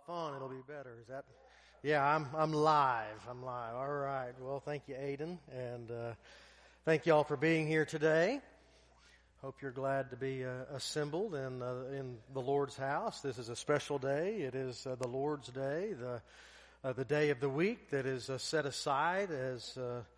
phone, it'll be better. Is that? Yeah, I'm live. All right. Well, thank you, Aiden, and thank you all for being here today. Hope you're glad to be assembled in the Lord's house. This is a special day. It is the Lord's Day, the day of the week that is set aside as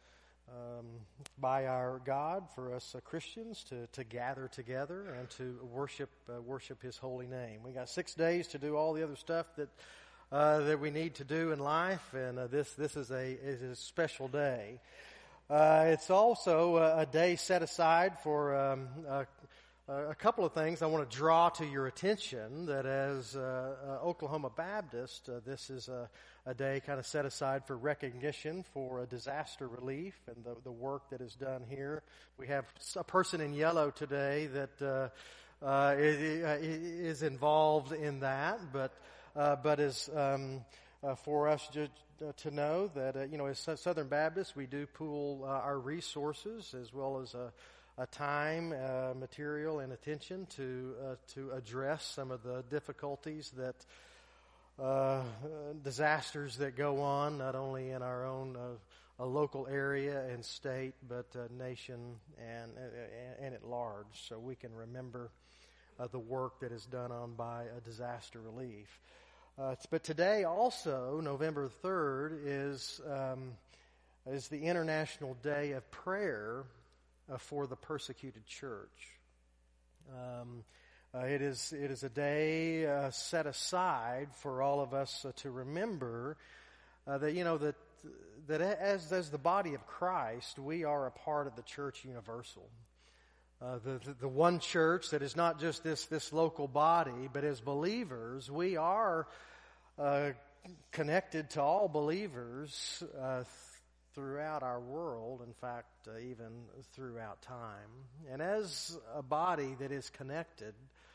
by our God for us Christians to gather together and to worship His holy name. We got 6 days to do all the other stuff that we need to do in life, and this is a special day. It's also a day set aside for a couple of things I want to draw to your attention. That as Oklahoma Baptist, this is a day kind of set aside for recognition for disaster relief and the work that is done here. We have a person in yellow today that is involved in that, but is for us to know that as Southern Baptists, we do pool our resources as well as a time, material, and attention to address some of the difficulties that disasters that go on, not only in our own local area and state, but nation and at large, so we can remember the work that is done on by disaster relief. But today also, November 3rd, is the International Day of Prayer for the Persecuted Church. It is a day set aside for all of us to remember that as the body of Christ, we are a part of the church universal. The one church that is not just this local body, but as believers, we are connected to all believers throughout our world, in fact, even throughout time. And as a body that is connected,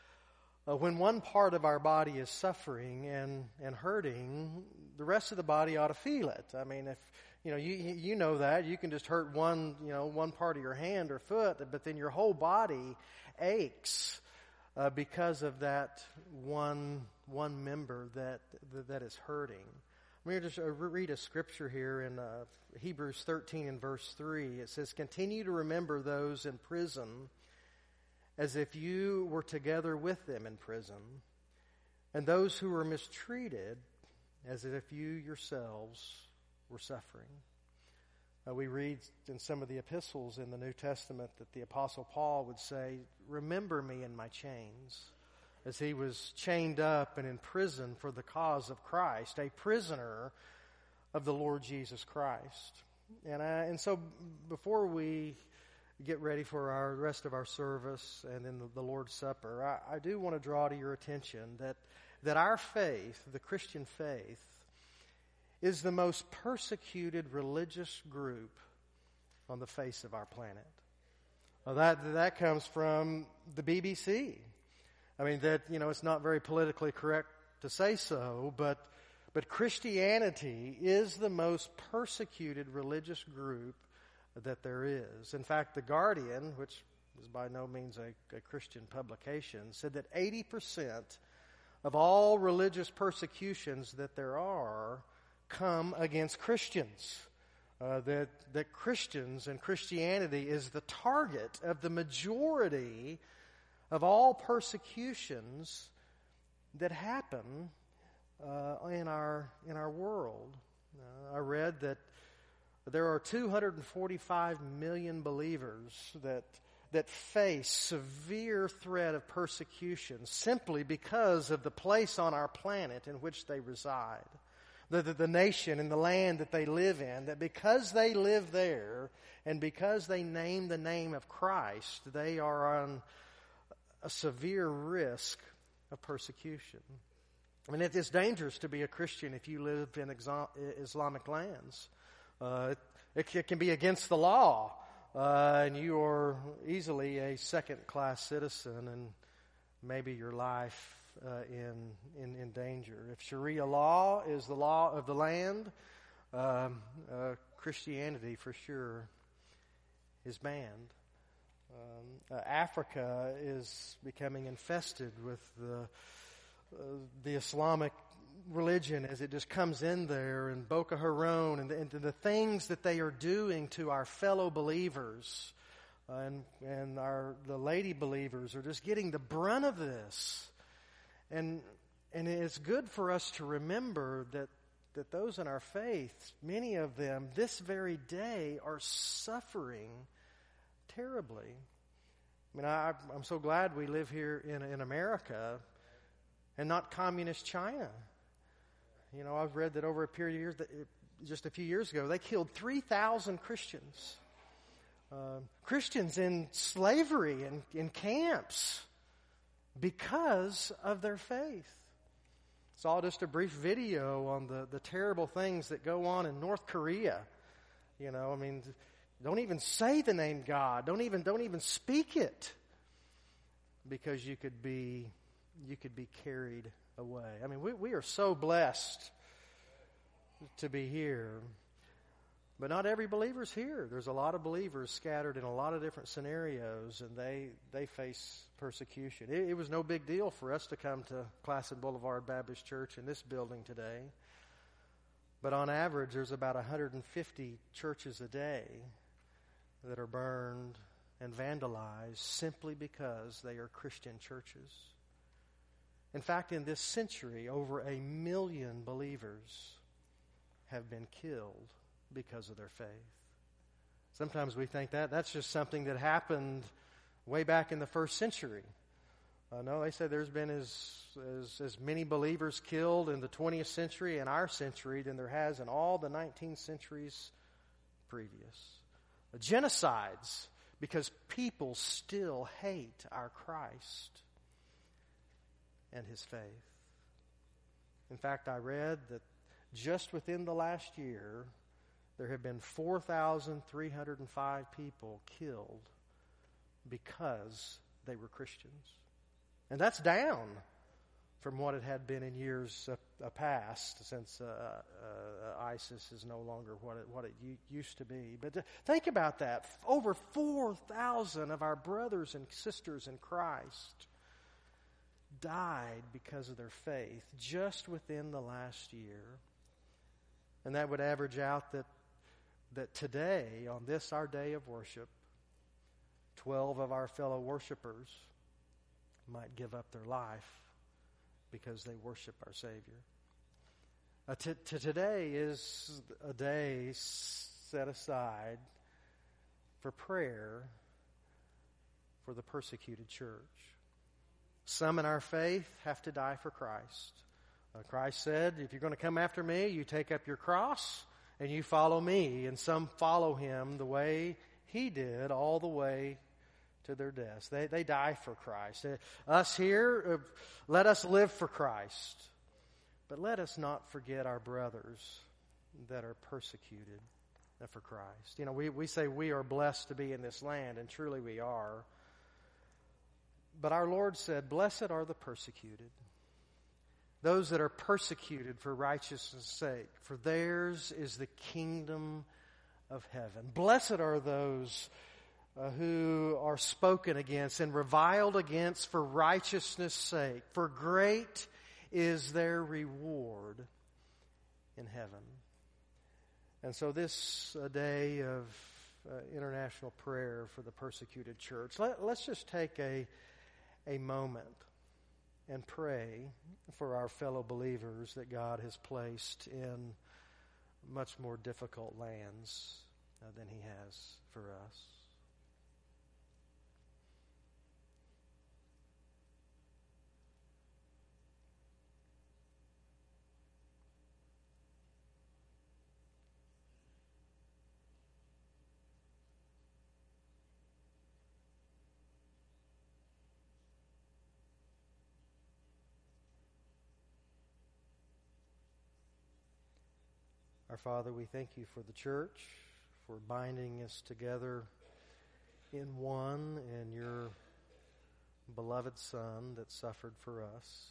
when one part of our body is suffering and hurting, the rest of the body ought to feel it. I mean, if you know that you can just hurt one part of your hand or foot, but then your whole body aches because of that one member that is hurting. Let me just read a scripture here in Hebrews 13 and verse 3. It says, "Continue to remember those in prison as if you were together with them in prison, and those who were mistreated as if you yourselves were suffering." We read in some of the epistles in the New Testament that the Apostle Paul would say, "Remember me in my chains," as he was chained up and in prison for the cause of Christ, a prisoner of the Lord Jesus Christ. And so before we get ready for the rest of our service and then the Lord's Supper, I do want to draw to your attention that our faith, the Christian faith, is the most persecuted religious group on the face of our planet. Well, that comes from the BBC. I mean, it's not very politically correct to say so, but Christianity is the most persecuted religious group that there is. In fact, The Guardian, which is by no means a Christian publication, said that 80% of all religious persecutions that there are come against Christians. That Christians and Christianity is the target of the majority of all persecutions that happen in our world. I read that there are 245 million believers that face severe threat of persecution simply because of the place on our planet in which they reside. The nation and the land that they live in, that because they live there and because they name the name of Christ, they are on a severe risk of persecution. I mean, it is dangerous to be a Christian if you live in Islamic lands. It can be against the law, and you are easily a second-class citizen, and maybe your life in danger. If Sharia law is the law of the land, Christianity for sure is banned. Africa is becoming infested with the Islamic religion as it just comes in there, and Boko Haram, and the things that they are doing to our fellow believers, and the lady believers are just getting the brunt of this. And it's good for us to remember that those in our faith, many of them, this very day, are suffering terribly. I mean, I'm so glad we live here in America and not communist China. You know, I've read that over a period of years, just a few years ago, they killed 3,000 Christians. Christians in slavery and in camps because of their faith. Saw just a brief video on the terrible things that go on in North Korea. You know, I mean, don't even say the name God. Don't even speak it, because you could be carried away. I mean, we are so blessed to be here. But not every believer's here. There's a lot of believers scattered in a lot of different scenarios, and they face persecution. It was no big deal for us to come to Classen Boulevard Baptist Church in this building today. But on average, there's about 150 churches a day that are burned and vandalized simply because they are Christian churches. In fact, in this century, over 1 million believers have been killed because of their faith. Sometimes we think that's just something that happened way back in the first century. No, they say there's been as many believers killed in the 20th century and our century than there has in all the 19 centuries previous. Genocides, because people still hate our Christ and His faith. In fact, I read that just within the last year, there have been 4,305 people killed because they were Christians. And that's down from what it had been in years past, since ISIS is no longer what it used to be. But think about that. Over 4,000 of our brothers and sisters in Christ died because of their faith just within the last year. And that would average out that today, on this our day of worship, 12 of our fellow worshipers might give up their life because they worship our Savior. Today is a day set aside for prayer for the persecuted church. Some in our faith have to die for Christ. Christ said, if you're going to come after me, you take up your cross and you follow me. And some follow Him the way He did, all the way to their deaths. They die for Christ. Us here, let us live for Christ. But let us not forget our brothers that are persecuted for Christ. You know, we say we are blessed to be in this land, and truly we are. But our Lord said, blessed are the persecuted, those that are persecuted for righteousness' sake, for theirs is the kingdom of heaven. Blessed are those who are spoken against and reviled against for righteousness' sake, for great is their reward in heaven. And so this day of international prayer for the persecuted church, let's just take a moment and pray for our fellow believers that God has placed in much more difficult lands than He has for us. Our Father, we thank You for the church, for binding us together in one in Your beloved Son that suffered for us.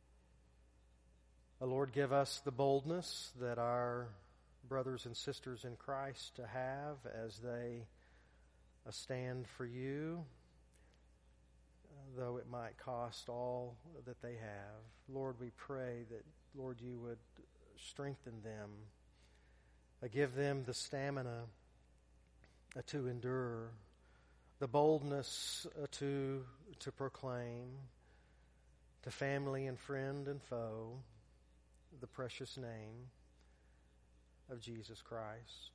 Lord, give us the boldness that our brothers and sisters in Christ to have as they stand for You, though it might cost all that they have. Lord, we pray that, Lord, you would strengthen them, give them the stamina to endure, the boldness to proclaim to family and friend and foe the precious name of Jesus Christ.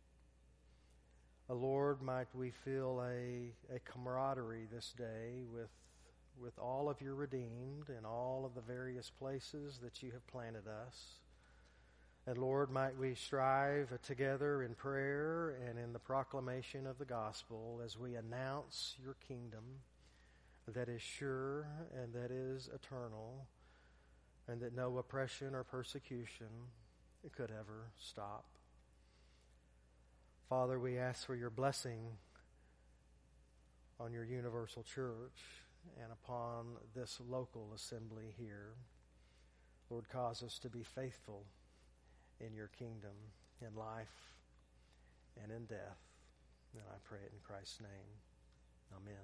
Lord, might we feel a camaraderie this day with all of your redeemed in all of the various places that you have planted us. And Lord, might we strive together in prayer and in the proclamation of the gospel as we announce your kingdom that is sure and that is eternal, and that no oppression or persecution could ever stop. Father, we ask for your blessing on your universal church and upon this local assembly here. Lord, cause us to be faithful in your kingdom, in life and in death. And I pray it in Christ's name. Amen.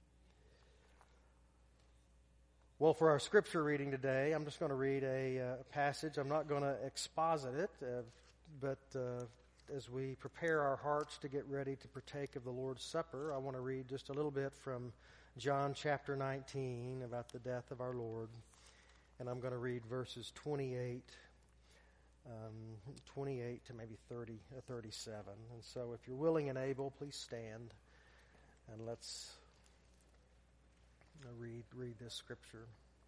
Well, for our scripture reading today, I'm just going to read a passage. I'm not going to exposit it, but as we prepare our hearts to get ready to partake of the Lord's Supper, I want to read just a little bit from John chapter 19 about the death of our Lord. And I'm going to read verses 28 to maybe 37. And so if you're willing and able, please stand and let's read this scripture.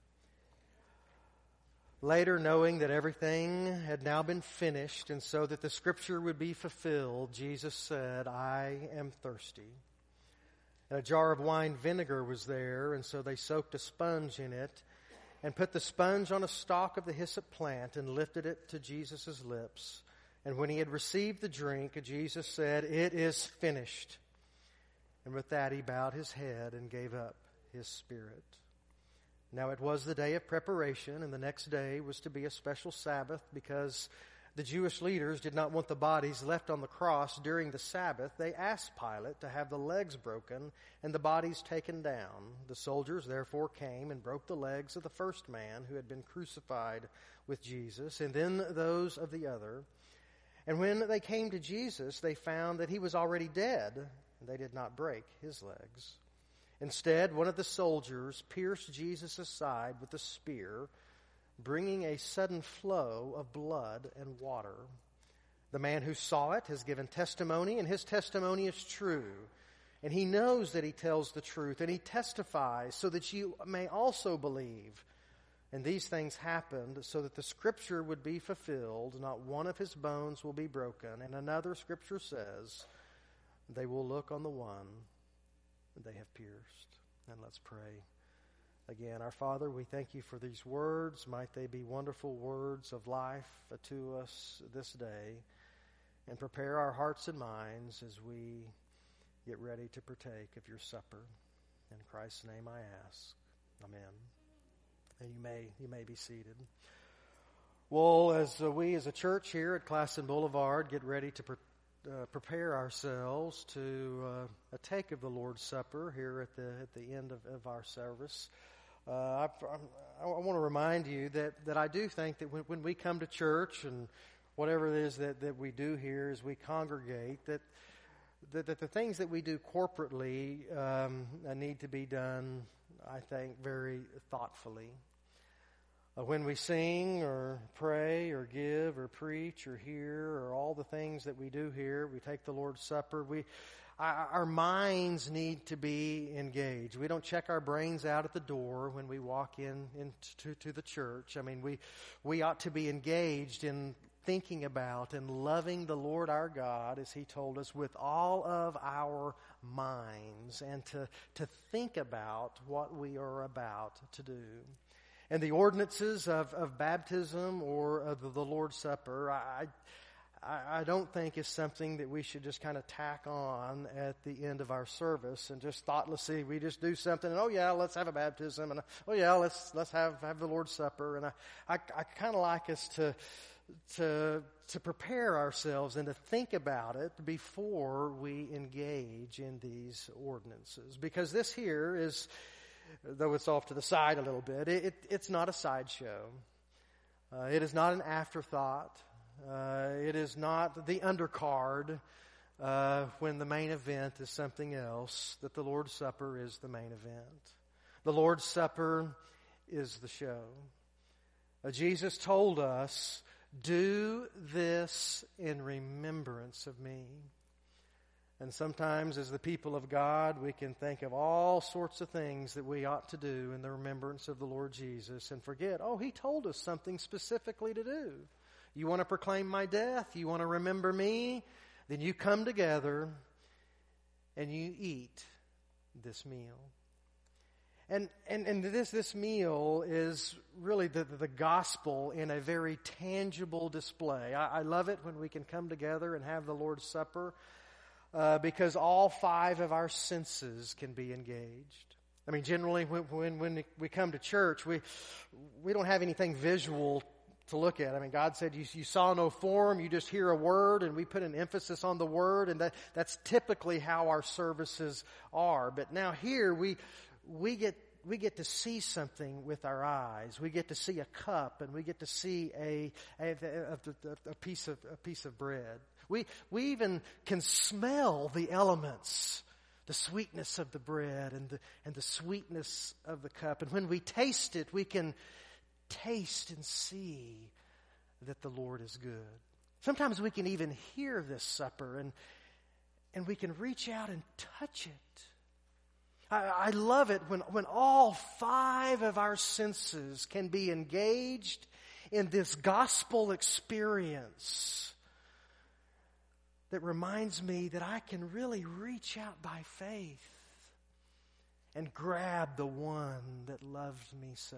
Later, knowing that everything had now been finished, and so that the scripture would be fulfilled, Jesus said, I am thirsty. And a jar of wine vinegar was there, and so they soaked a sponge in it, and put the sponge on a stalk of the hyssop plant, and lifted it to Jesus' lips. And when he had received the drink, Jesus said, It is finished. And with that he bowed his head and gave up his spirit. Now it was the day of preparation, and the next day was to be a special Sabbath, because the Jewish leaders did not want the bodies left on the cross during the Sabbath. They asked Pilate to have the legs broken and the bodies taken down. The soldiers therefore came and broke the legs of the first man who had been crucified with Jesus, and then those of the other. And when they came to Jesus, they found that he was already dead, and they did not break his legs. Instead, one of the soldiers pierced Jesus' side with a spear, bringing a sudden flow of blood and water. The man who saw it has given testimony, and his testimony is true. And he knows that he tells the truth, and he testifies so that you may also believe. And these things happened so that the scripture would be fulfilled. Not one of his bones will be broken. And another scripture says, they will look on the one they have pierced. And let's pray. Again, our Father, we thank you for these words. Might they be wonderful words of life to us this day, and prepare our hearts and minds as we get ready to partake of your supper. In Christ's name I ask. Amen. And you may be seated. Well, as we as a church here at Classen Boulevard get ready to prepare ourselves to take of the Lord's Supper here at the end of our service, I want to remind you that I do think that when we come to church, and whatever it is that we do here as we congregate, that the things that we do corporately need to be done, I think, very thoughtfully. When we sing or pray or give or preach or hear, or all the things that we do here, we take the Lord's Supper, our minds need to be engaged. We don't check our brains out at the door when we walk into the church. I mean, we ought to be engaged in thinking about and loving the Lord our God, as he told us, with all of our minds, and to think about what we are about to do. And the ordinances of baptism or of the Lord's Supper, I don't think is something that we should just kind of tack on at the end of our service and just thoughtlessly we just do something and, oh yeah, let's have a baptism, and oh yeah, let's have the Lord's Supper. And I kind of like us to prepare ourselves and to think about it before we engage in these ordinances, because this here is though it's off to the side a little bit. It's not a sideshow. It is not an afterthought. It is not the undercard when the main event is something else, that the Lord's Supper is the main event. The Lord's Supper is the show. Jesus told us, "Do this in remembrance of me." And sometimes as the people of God, we can think of all sorts of things that we ought to do in the remembrance of the Lord Jesus and forget, He told us something specifically to do. You want to proclaim my death? You want to remember me? Then you come together and you eat this meal. And this meal is really the gospel in a very tangible display. I love it when we can come together and have the Lord's Supper because all 5 of our senses can be engaged. I mean, generally when we come to church, we don't have anything visual to look at. I mean, God said you saw no form, you just hear a word, and we put an emphasis on the word, and that's typically how our services are. But now here we get to see something with our eyes. We get to see a cup, and we get to see a piece of bread. We even can smell the elements, the sweetness of the bread and the sweetness of the cup. And when we taste it, we can taste and see that the Lord is good. Sometimes we can even hear this supper and we can reach out and touch it. I love it when all 5 of our senses can be engaged in this gospel experience that reminds me that I can really reach out by faith and grab the one that loved me so.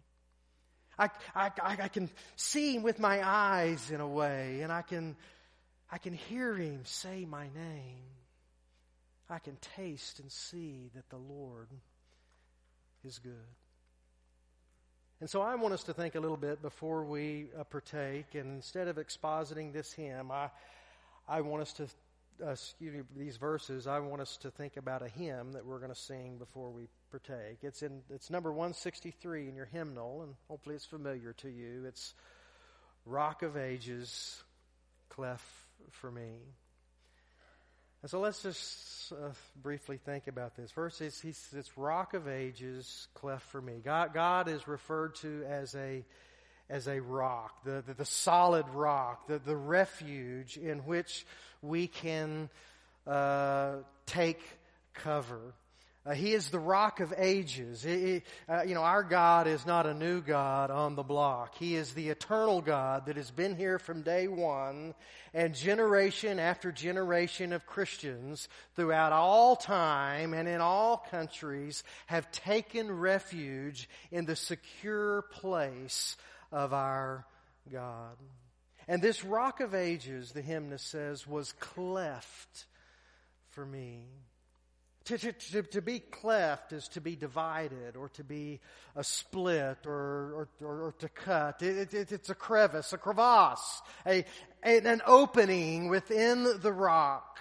I can see him with my eyes in a way, and I can hear him say my name. I can taste and see that the Lord is good. And so I want us to think a little bit before we partake, and instead of expositing this hymn, I want us to, these verses, I want us to think about a hymn that we're going to sing before we partake. It's number 163 in your hymnal, and hopefully it's familiar to you. It's Rock of Ages, Cleft for Me. And so let's just briefly think about this. First, it's Rock of Ages, Cleft for Me. God is referred to as a rock, the solid rock, the refuge in which we can take cover. He is the Rock of Ages. Our God is not a new God on the block. He is the eternal God that has been here from day one, and generation after generation of Christians throughout all time and in all countries have taken refuge in the secure place of our God. And this Rock of Ages, the hymnist says, was cleft for me. To be cleft is to be divided, or to be a split, or to cut. It's a crevice, a crevasse, an opening within the rock.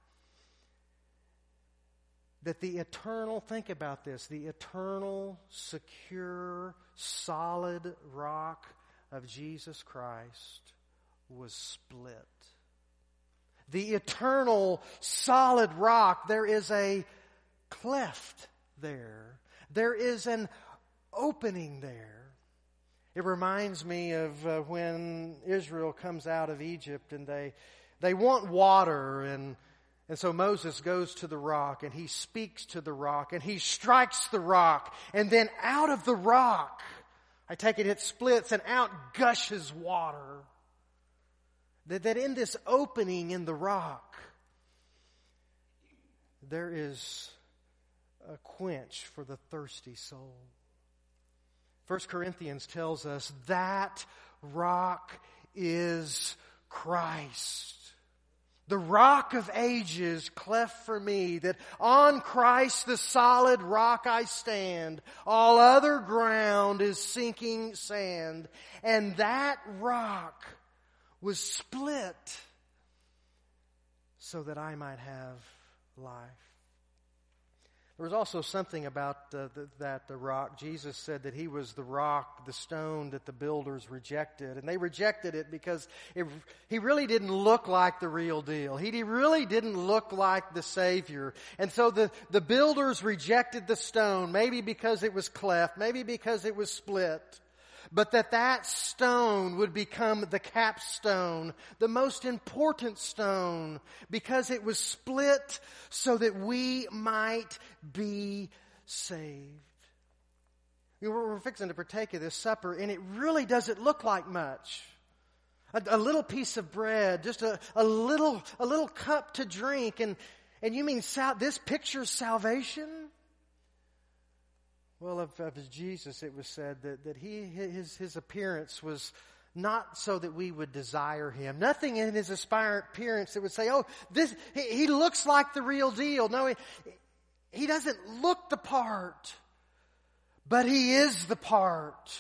That the eternal, think about this, the eternal, secure, solid rock of Jesus Christ was split. The eternal, solid rock, there is a cleft there. There is an opening there. It reminds me of when Israel comes out of Egypt and they want water, and so Moses goes to the rock and he speaks to the rock and he strikes the rock, and then out of the rock, I take it splits and out gushes water. That in this opening in the rock, there is a quench for the thirsty soul. 1 Corinthians tells us that rock is Christ. The Rock of Ages, cleft for me, that on Christ the solid rock I stand. All other ground is sinking sand. And that rock was split so that I might have life. There was also something about the rock. Jesus said that he was the rock, the stone that the builders rejected. And they rejected it because he really didn't look like the real deal. He really didn't look like the Savior. And so the builders rejected the stone, maybe because it was cleft, maybe because it was split. But that stone would become the capstone, the most important stone, because it was split so that we might be saved. We're fixing to partake of this supper, and it really doesn't look like much. A little piece of bread, just a little cup to drink, and you mean this pictures salvation? Well, of Jesus, it was said that his appearance was not so that we would desire him. Nothing in his appearance that would say, oh, he looks like the real deal. No, he doesn't look the part, but he is the part.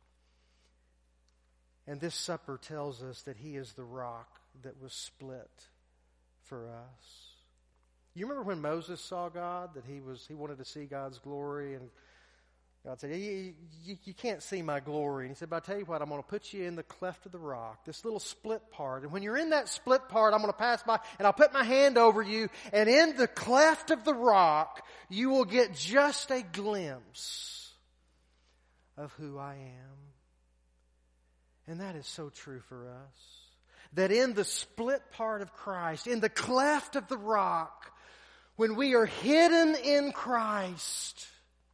And this supper tells us that he is the rock that was split for us. You remember when Moses saw God, that he wanted to see God's glory, and God said, you can't see my glory. And he said, but I tell you what, I'm going to put you in the cleft of the rock, this little split part. And when you're in that split part, I'm going to pass by and I'll put my hand over you. And in the cleft of the rock, you will get just a glimpse of who I am. And that is so true for us. That in the split part of Christ, in the cleft of the rock, when we are hidden in Christ,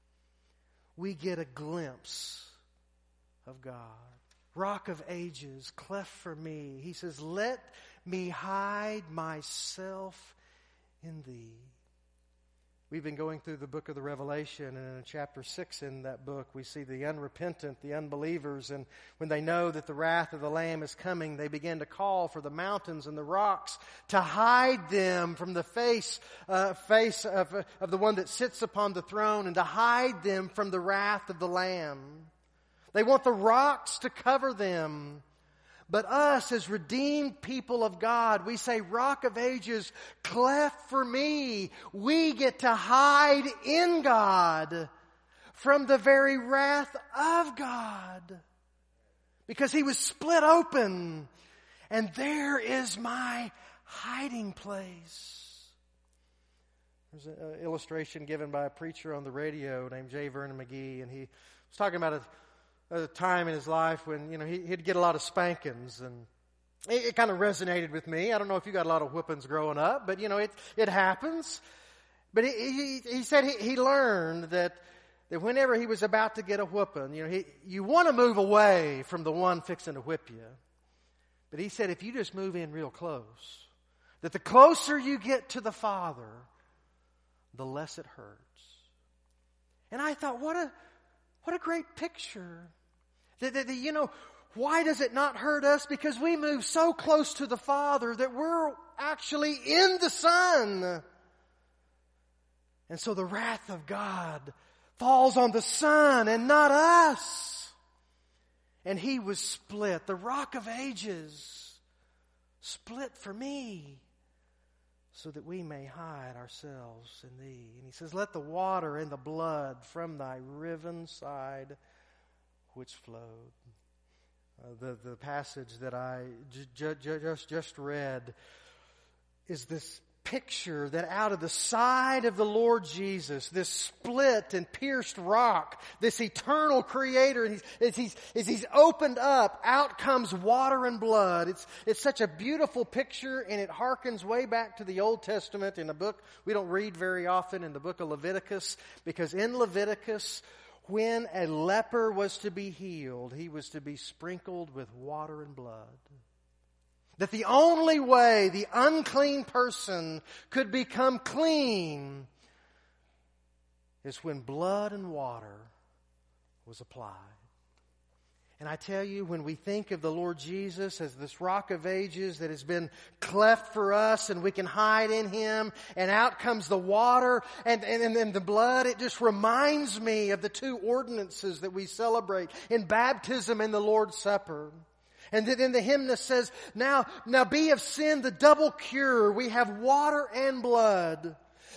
we get a glimpse of God. Rock of ages, cleft for me. He says, let me hide myself in thee. We've been going through the book of the Revelation, and in chapter 6 in that book, we see the unrepentant, the unbelievers, and when they know that the wrath of the Lamb is coming, they begin to call for the mountains and the rocks to hide them from the face of the one that sits upon the throne, and to hide them from the wrath of the Lamb. They want the rocks to cover them. But us as redeemed people of God, we say, Rock of Ages, cleft for me. We get to hide in God from the very wrath of God. Because he was split open. And there is my hiding place. There's an illustration given by a preacher on the radio named J. Vernon McGee, and he was talking about a time in his life when, he'd get a lot of spankings, and it kind of resonated with me. I don't know if you got a lot of whippings growing up, but it happens. But he said he learned that whenever he was about to get a whipping, you want to move away from the one fixing to whip you. But he said if you just move in real close, that the closer you get to the Father, the less it hurts. And I thought, what a great picture. Why does it not hurt us? Because we move so close to the Father that we're actually in the Son. And so the wrath of God falls on the Son and not us. And he was split. The Rock of Ages split for me, so that we may hide ourselves in thee. And he says, let the water and the blood from thy riven side which flowed. The passage that I just read is this picture that out of the side of the Lord Jesus, this split and pierced rock, this eternal creator, as he's opened up, out comes water and blood. It's such a beautiful picture, and it harkens way back to the Old Testament in a book we don't read very often, in the book of Leviticus, because in Leviticus, when a leper was to be healed, he was to be sprinkled with water and blood. That the only way the unclean person could become clean is when blood and water was applied. And I tell you, when we think of the Lord Jesus as this Rock of Ages that has been cleft for us and we can hide in him, and out comes the water and the blood, it just reminds me of the two ordinances that we celebrate in baptism and the Lord's Supper. And then the hymn says, now be of sin the double cure. We have water and blood.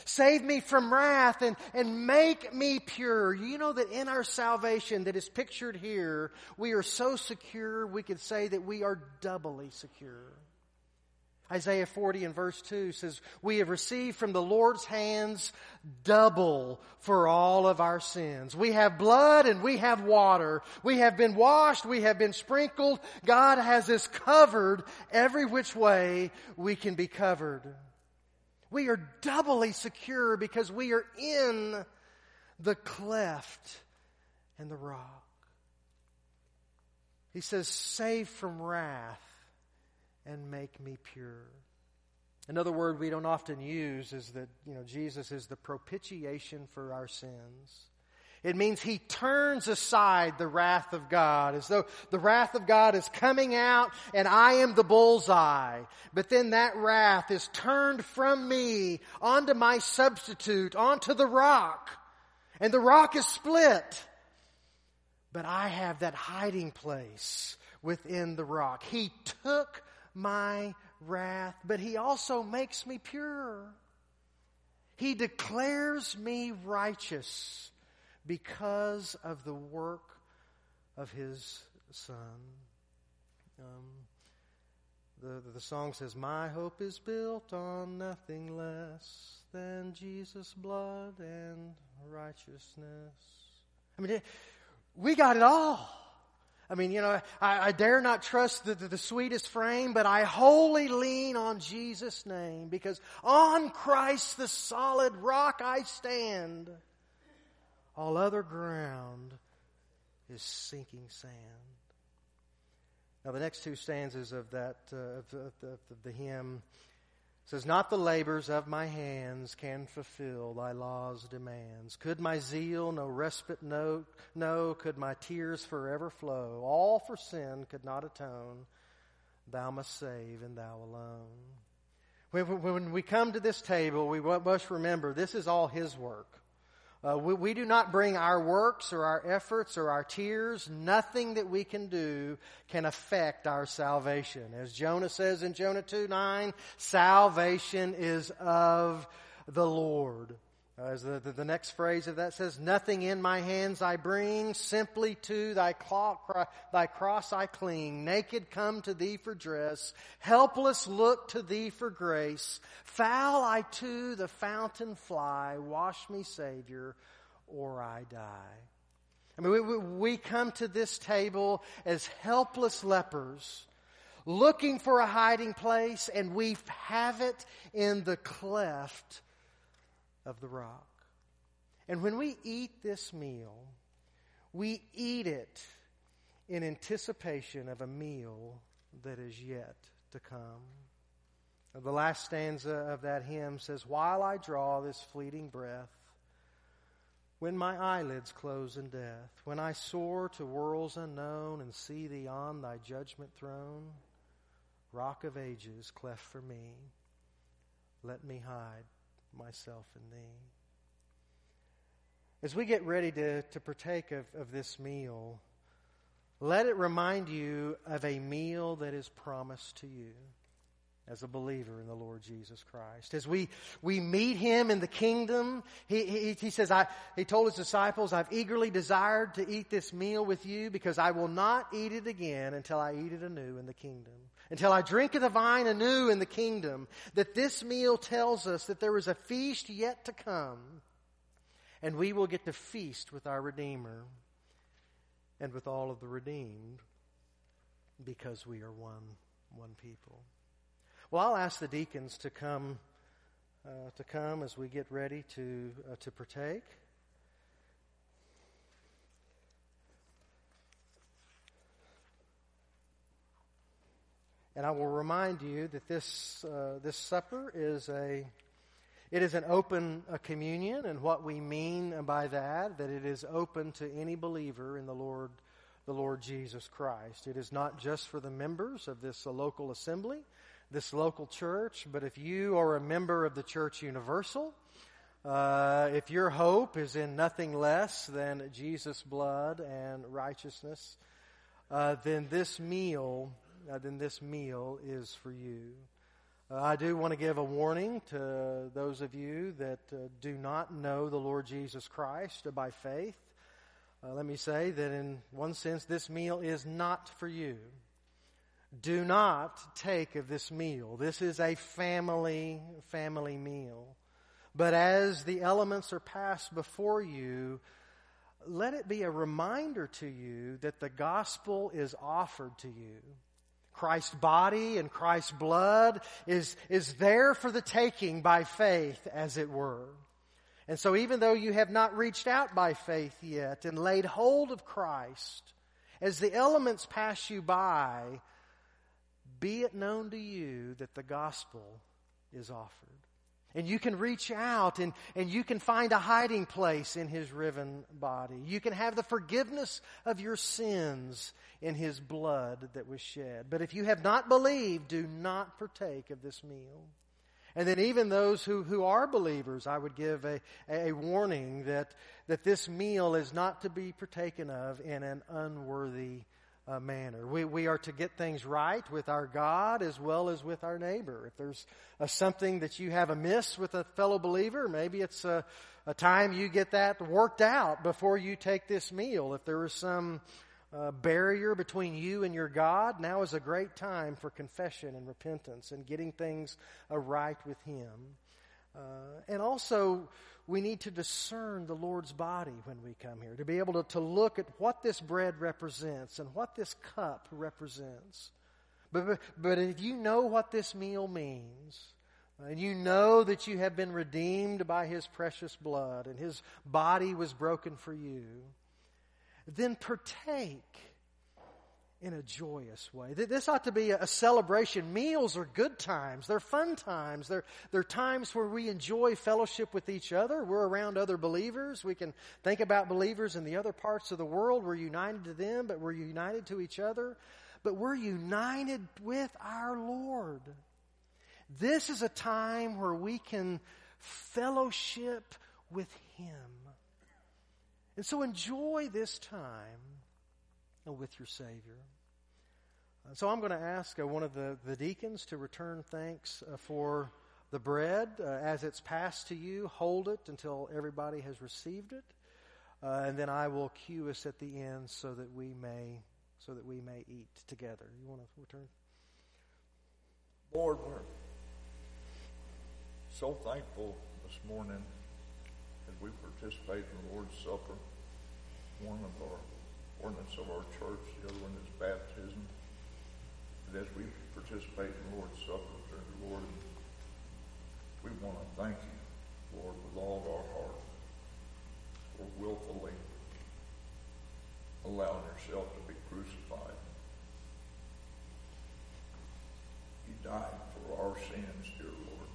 Save me from wrath and make me pure. You know that in our salvation that is pictured here, we are so secure we could say that we are doubly secure. Isaiah 40 and verse 2 says, we have received from the Lord's hands double for all of our sins. We have blood and we have water. We have been washed. We have been sprinkled. God has us covered every which way we can be covered. We are doubly secure because we are in the cleft and the rock. He says, save from wrath and make me pure. Another word we don't often use is that, Jesus is the propitiation for our sins. It means He turns aside the wrath of God, as though the wrath of God is coming out and I am the bullseye. But then that wrath is turned from me onto my substitute, onto the rock. And the rock is split. But I have that hiding place within the rock. He took my wrath, but He also makes me pure. He declares me righteous because of the work of His Son. The song says, my hope is built on nothing less than Jesus' blood and righteousness. We got it all. I dare not trust the sweetest frame, but I wholly lean on Jesus' name, because on Christ the solid rock I stand. All other ground is sinking sand. Now the next two stanzas of that of the hymn says, not the labors of my hands can fulfill thy law's demands. Could my zeal no respite know? No, could my tears forever flow? All for sin could not atone. Thou must save and thou alone. When we come to this table, we must remember this is all His work. We do not bring our works or our efforts or our tears. Nothing that we can do can affect our salvation. As Jonah says in Jonah 2:9, salvation is of the Lord. As the next phrase of that says, nothing in my hands I bring, simply to thy cross I cling. Naked come to thee for dress, helpless look to thee for grace. Foul I to the fountain fly, wash me, Savior, or I die. We come to this table as helpless lepers, looking for a hiding place, and we have it in the cleft of the rock. And when we eat this meal, we eat it in anticipation of a meal that is yet to come. The last stanza of that hymn says, while I draw this fleeting breath, when my eyelids close in death, when I soar to worlds unknown and see thee on thy judgment throne, rock of ages cleft for me, let me hide myself in thee. As we get ready to partake of this meal, let it remind you of a meal that is promised to you as a believer in the Lord Jesus Christ. As we meet Him in the kingdom, He says, He told His disciples, I've eagerly desired to eat this meal with you because I will not eat it again until I eat it anew in the kingdom. Until I drink of the vine anew in the kingdom. That this meal tells us that there is a feast yet to come. And we will get to feast with our Redeemer and with all of the redeemed because we are one people. Well, I'll ask the deacons to come as we get ready to partake. And I will remind you that this supper is an open communion, and what we mean by that it is open to any believer in the Lord Jesus Christ. It is not just for the members of this local assembly, this local church, but if you are a member of the Church Universal, if your hope is in nothing less than Jesus' blood and righteousness, then this meal is for you. I do want to give a warning to those of you that do not know the Lord Jesus Christ by faith. Let me say that in one sense, this meal is not for you. Do not take of this meal. This is a family meal. But as the elements are passed before you, let it be a reminder to you that the gospel is offered to you. Christ's body and Christ's blood is there for the taking by faith, as it were. And so even though you have not reached out by faith yet and laid hold of Christ, as the elements pass you by, be it known to you that the gospel is offered. And you can reach out and you can find a hiding place in His riven body. You can have the forgiveness of your sins in His blood that was shed. But if you have not believed, do not partake of this meal. And then even those who are believers, I would give a warning that this meal is not to be partaken of in an unworthy manner. We are to get things right with our God as well as with our neighbor. If there's something that you have amiss with a fellow believer, maybe it's a time you get that worked out before you take this meal. If there is some barrier between you and your God, now is a great time for confession and repentance and getting things right with Him. And also, we need to discern the Lord's body when we come here, to be able to look at what this bread represents and what this cup represents. But if you know what this meal means, and you know that you have been redeemed by His precious blood and His body was broken for you, then partake in a joyous way. This ought to be a celebration. Meals are good times. They're fun times. They're times where we enjoy fellowship with each other. We're around other believers. We can think about believers in the other parts of the world. We're united to them, but we're united to each other. But we're united with our Lord. This is a time where we can fellowship with Him. And so enjoy this time with your Savior. So I'm going to ask one of the deacons to return thanks for the bread. As it's passed to you, hold it until everybody has received it. And then I will cue us at the end so that we may eat together. You want to return? Lord, we're so thankful this morning as we participate in the Lord's Supper. One of our ordinance of our church, the other one is baptism. But as we participate in the Lord's Supper, Lord, we want to thank you, Lord, with all of our heart for willfully allowing yourself to be crucified. You died for our sins, dear Lord.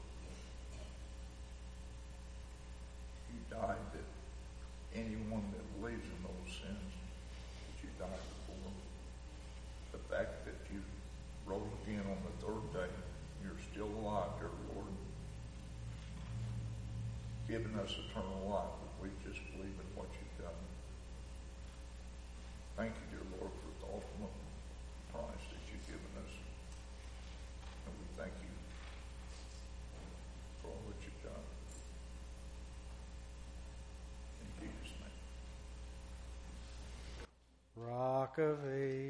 You died that anyone that believes in those sins, that you died for them. The fact that you rose again on the third day, you're still alive, dear Lord, giving us eternal life if we just believe in what you've done. Thank you, dear Lord, for the ultimate price that you've given us. And we thank you for all that you've done. In Jesus' name. Rock of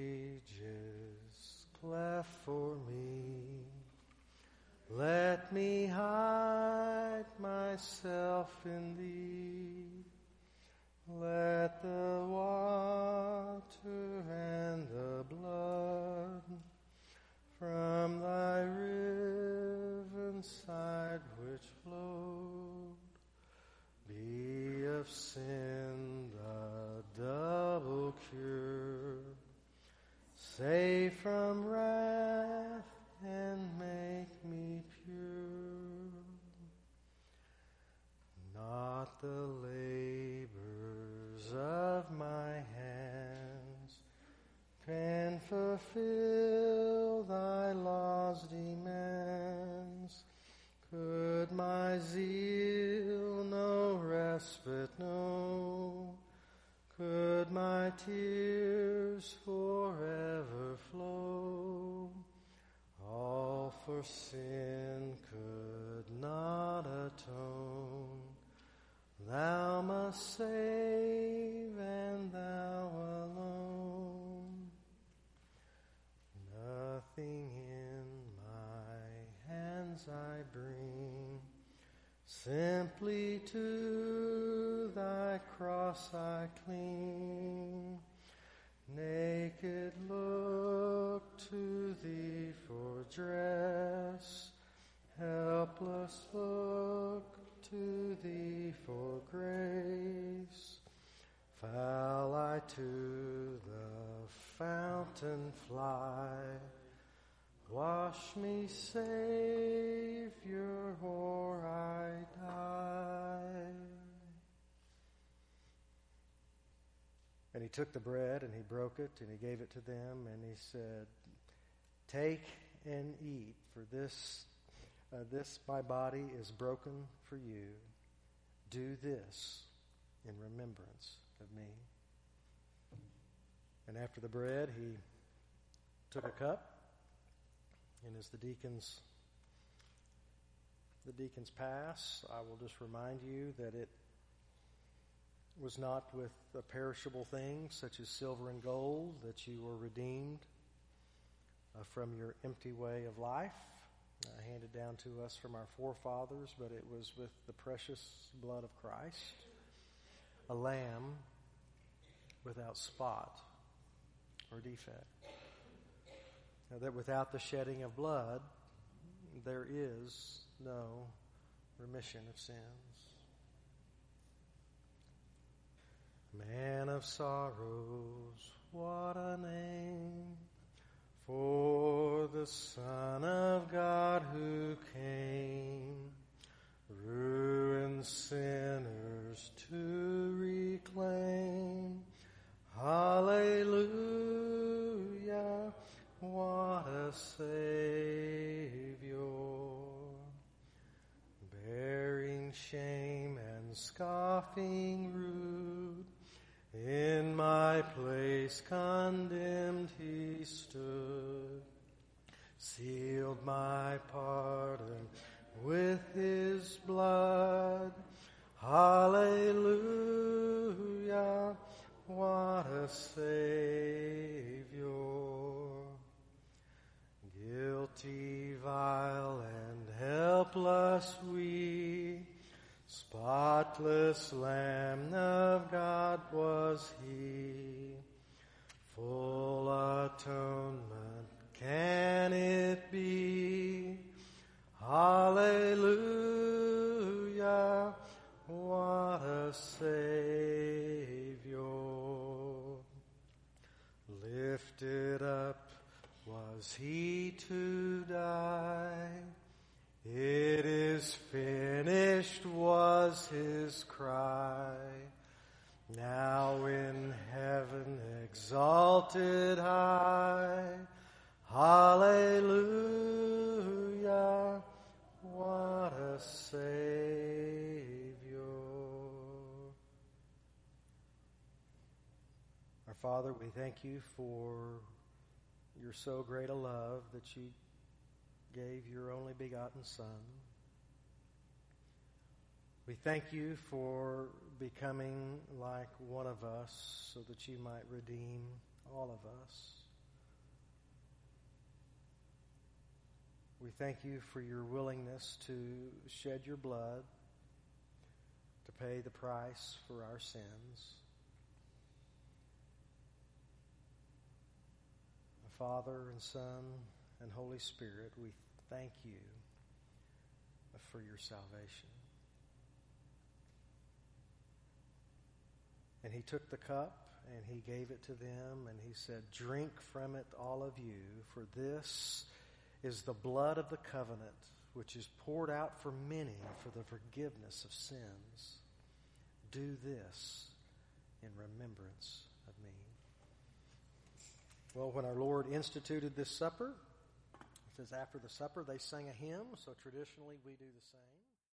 ages, cleft for me, let me hide myself in thee. Let the water and the blood from thy riven side which flowed be of sin the double cure. Save from wrath and make me pure. Not the labors of my hands can fulfill thy law's demands. Could my zeal no respite know? Could my tears forever flow? All for sin could not atone. Thou must save, and thou alone. Nothing in my hands I bring, simply to thy cross I cling. Naked look to thee for dress, helpless look to thee for grace. Foul I to the fountain fly, wash me, Savior, or I die. And he took the bread and he broke it and he gave it to them and he said, take and eat, for this my body is broken for you. Do this in remembrance of me. And after the bread, he took a cup, and as the deacons pass, I will just remind you that it was not with perishable things such as silver and gold that you were redeemed from your empty way of life, handed down to us from our forefathers, but it was with the precious blood of Christ, a lamb without spot or defect. Now, that without the shedding of blood, there is no remission of sins. Man of sorrows, what a name for the Son of God who came, ruined sinners to reclaim. Hallelujah, what a Savior, bearing shame and scoffing rude. In my place condemned he stood, sealed my pardon with his blood. Hallelujah, what a Savior. Guilty, vile, and helpless we, spotless Lamb of God was he. Full atonement can it be? Hallelujah, what a Savior. Lifted up was he to die. It is finished was his cry. Now in heaven exalted high. Hallelujah, what a Savior. Our Father, we thank you for your so great a love that you gave your only begotten Son. We thank you for becoming like one of us so that you might redeem all of us. We thank you for your willingness to shed your blood to pay the price for our sins. Father and Son and Holy Spirit, we thank you for your salvation. And he took the cup and he gave it to them and he said, drink from it, all of you, for this is the blood of the covenant, which is poured out for many for the forgiveness of sins. Do this in remembrance of me. Well, when our Lord instituted this supper, it says after the supper they sang a hymn, so traditionally we do the same.